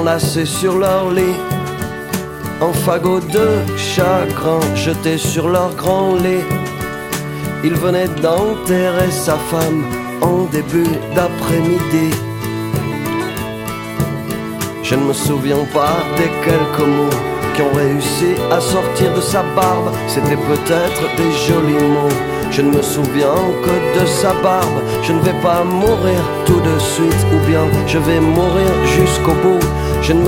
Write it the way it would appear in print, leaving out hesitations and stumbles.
enlacés sur leur lit, en fagots de chagrin jetés sur leur grand lit. Il venait d'enterrer sa femme en début d'après-midi. Je ne me souviens pas des quelques mots qui ont réussi à sortir de sa barbe. C'était peut-être des jolis mots. Je ne me souviens que de sa barbe. Je ne vais pas mourir tout de suite, ou bien je vais mourir jusqu'au bout. Je ne